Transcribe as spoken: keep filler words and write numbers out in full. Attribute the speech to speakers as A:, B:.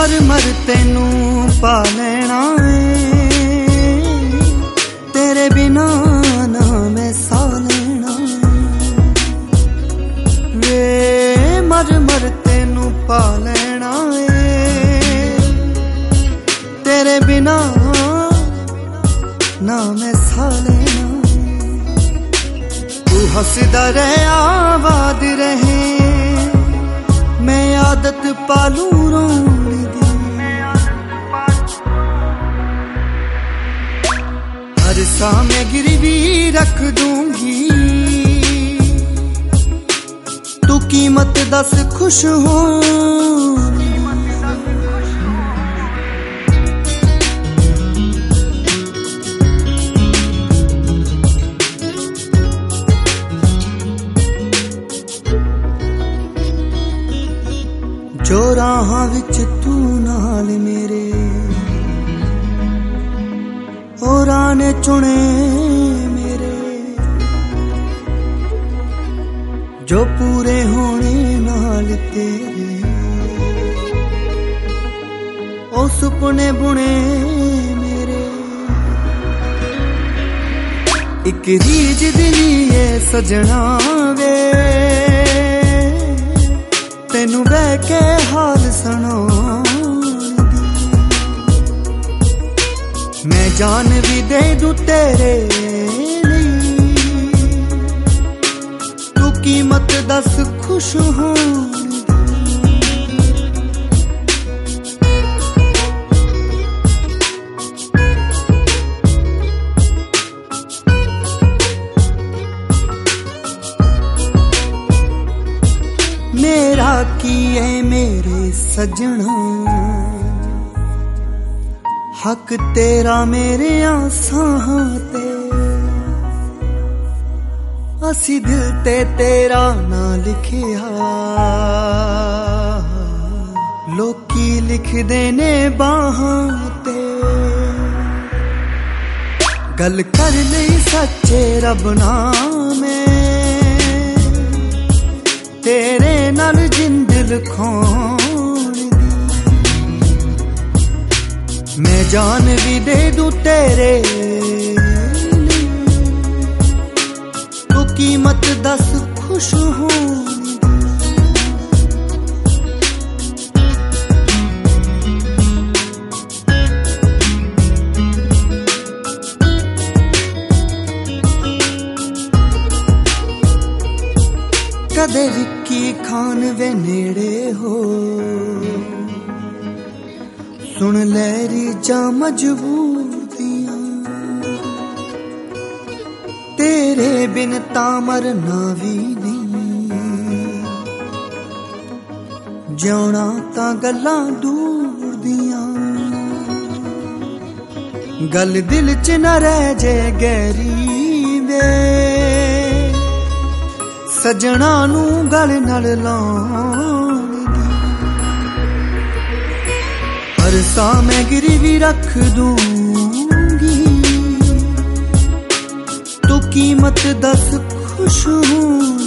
A: मर मर तेनू पा लेना है, तेरे बिना ना मैं सा लेना वे। मर मर तेनू पा लेना है, तेरे बिना ना मैं सा लेना। तू हंसदा रहे आबाद रहे, मैं आदत पालू रोने दी। हर सा मैं गिरवी रख दूंगी, तू कीमत दस खुश हो। जो राहां विच तू नाल मेरे, ओ राह ने चुने मेरे, जो पूरे होने नाल तेरे, ओ सुपने बुने मेरे। इक रीज दिली है सजना वे, तेनू बह के हाल सुनाउंदी। मैं जान भी दे दूं तेरे लिए, तू कीमत दस खुश हो। मेरा की है मेरे सजना, हक तेरा मेरे आसां ते। असी दिल ते तेरा ना लिखिया, लोकी लिखदे ने बाहां ते। गल कर लई सच्चे रब नामे, तेरे नाल जिंद लिखाउण दी। मैं जान भी दे दूं तेरे लिए, तू कीमत दस खुश हो। कदे विक्की खान वे नेड़े हो, सुन लहरी जा मजबूरियां। तेरे बिन तां मरना भी नहीं, जिउणा तां गल्लां दूर दियां। गल दिल च न रह जे गहरी वे, सजना नू गल नाल लाउण दी। हर सा मैं गिरवी रख दूंगी, तू कीमत दस खुश हूं।